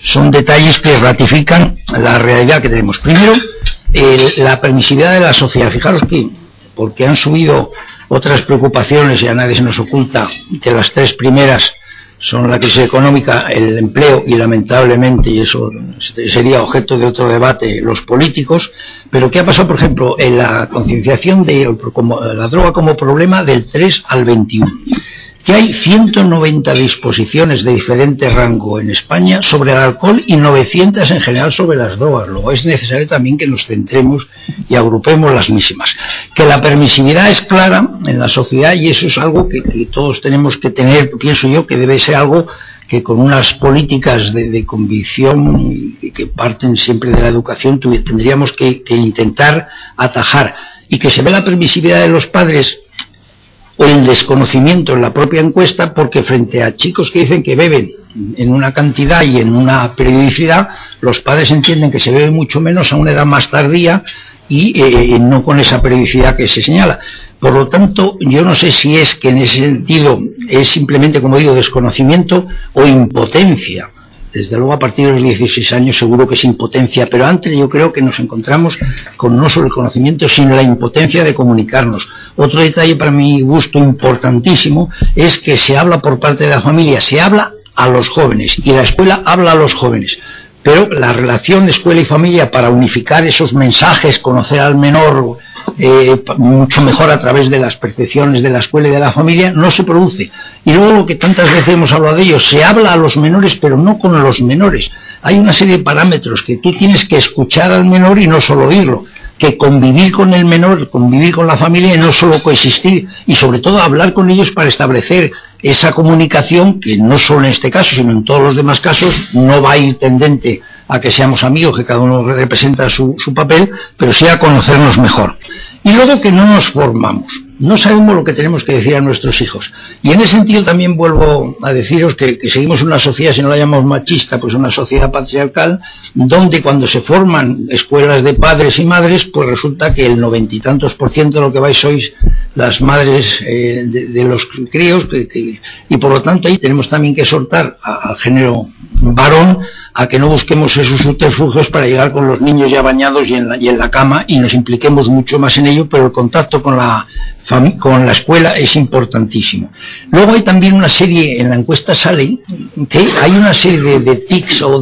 son detalles que ratifican la realidad que tenemos. Primero, la permisividad de la sociedad. Fijaros que, porque han subido otras preocupaciones y a nadie se nos oculta que las tres primeras son la crisis económica, el empleo y lamentablemente, y eso sería objeto de otro debate, los políticos. Pero ¿qué ha pasado, por ejemplo, en la concienciación de la droga como problema del 3 al 21? Que hay 190 disposiciones de diferente rango en España sobre el alcohol y 900 en general sobre las drogas. Luego es necesario también que nos centremos y agrupemos las mismas. Que la permisividad es clara en la sociedad y eso es algo que todos tenemos que tener, pienso yo, que debe ser algo que con unas políticas de convicción y que parten siempre de la educación tendríamos que intentar atajar. Y que se ve la permisividad de los padres o el desconocimiento en la propia encuesta, porque frente a chicos que dicen que beben en una cantidad y en una periodicidad, los padres entienden que se bebe mucho menos a una edad más tardía y no con esa periodicidad que se señala. Por lo tanto, yo no sé si es que en ese sentido es simplemente, como digo, desconocimiento o impotencia. Desde luego a partir de los 16 años seguro que es impotencia, pero antes yo creo que nos encontramos con no solo el conocimiento, sino la impotencia de comunicarnos. Otro detalle para mi gusto importantísimo es que se habla por parte de la familia, se habla a los jóvenes y la escuela habla a los jóvenes. Pero la relación escuela y familia para unificar esos mensajes, conocer al menor mucho mejor a través de las percepciones de la escuela y de la familia, no se produce. Y luego lo que tantas veces hemos hablado de ello, se habla a los menores, pero no con los menores. Hay una serie de parámetros que tú tienes que escuchar al menor y no solo oírlo, que convivir con el menor, convivir con la familia y no solo coexistir, y sobre todo hablar con ellos para establecer esa comunicación que no solo en este caso, sino en todos los demás casos, no va a ir tendente a que seamos amigos, que cada uno representa su papel, pero sí a conocernos mejor. Y luego que no nos formamos, no sabemos lo que tenemos que decir a nuestros hijos. Y en ese sentido también vuelvo a deciros que seguimos una sociedad, si no la llamamos machista, pues una sociedad patriarcal, donde cuando se forman escuelas de padres y madres, pues resulta que el 90 y tantos % de lo que vais sois las madres de los críos, y por lo tanto ahí tenemos también que exhortar al género varón a que no busquemos esos subterfugios para llegar con los niños ya bañados y en la cama y nos impliquemos mucho más en ello, pero el contacto con la escuela es importantísimo. Luego hay también una serie, en la encuesta sale, que hay una serie de tics o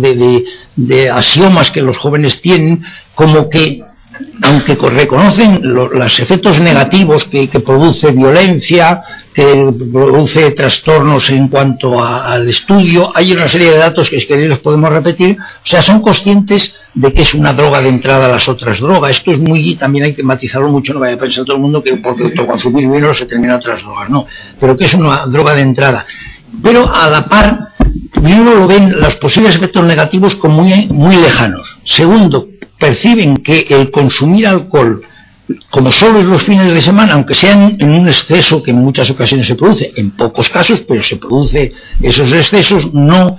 de axiomas que los jóvenes tienen, como que aunque reconocen los efectos negativos que produce violencia, que produce trastornos en cuanto al estudio, hay una serie de datos que si queréis los podemos repetir, o sea, son conscientes de que es una droga de entrada a las otras drogas. Esto es muy, también hay que matizarlo mucho, no vaya a pensar todo el mundo que porque consumir vino se terminan otras drogas, no, pero que es una droga de entrada. Pero a la par, primero lo ven los posibles efectos negativos como muy lejanos. Segundo, perciben que el consumir alcohol, como solo es los fines de semana, aunque sean en un exceso que en muchas ocasiones se produce, en pocos casos, pero se produce esos excesos, no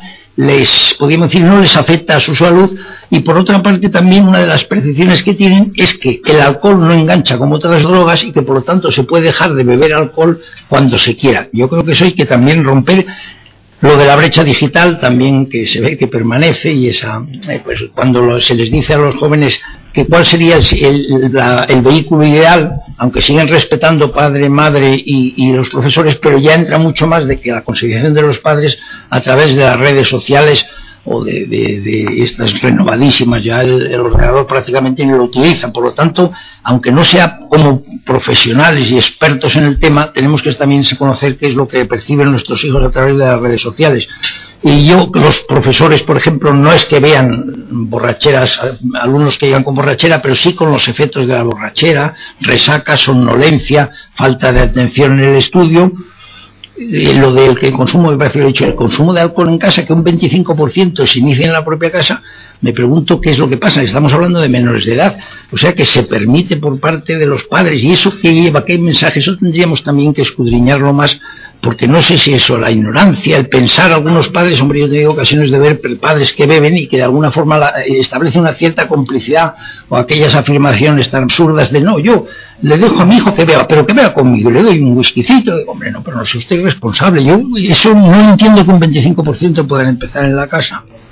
les afecta a su salud. Y por otra parte también una de las percepciones que tienen es que el alcohol no engancha como otras drogas y que por lo tanto se puede dejar de beber alcohol cuando se quiera. Yo creo que eso hay que también romper. Lo de la brecha digital también, que se ve que permanece, y pues cuando se les dice a los jóvenes que cuál sería el vehículo ideal, aunque siguen respetando padre, madre y los profesores, pero ya entra mucho más de que la consideración de los padres a través de las redes sociales o de estas renovadísimas, ya el ordenador prácticamente no lo utiliza. Por lo tanto, aunque no sea como profesionales y expertos en el tema, tenemos que también conocer qué es lo que perciben nuestros hijos a través de las redes sociales. Y los profesores, por ejemplo, no es que vean borracheras, alumnos que llegan con borrachera, pero sí con los efectos de la borrachera, resaca, somnolencia, falta de atención en el estudio. Lo del que el consumo, me parece que lo he dicho, el consumo de alcohol en casa, que un 25% se inicia en la propia casa, me pregunto qué es lo que pasa. Estamos hablando de menores de edad, o sea que se permite por parte de los padres, y eso que lleva, qué mensaje, eso tendríamos también que escudriñarlo más, porque no sé si eso, la ignorancia, el pensar, algunos padres, hombre, yo he tenido ocasiones de ver padres que beben y que de alguna forma establece una cierta complicidad, o aquellas afirmaciones tan absurdas de no, yo le dejo a mi hijo que beba, pero que beba conmigo, le doy un whiskycito, hombre, no, pero no soy usted responsable. Yo eso no entiendo que un 25% puedan empezar en la casa.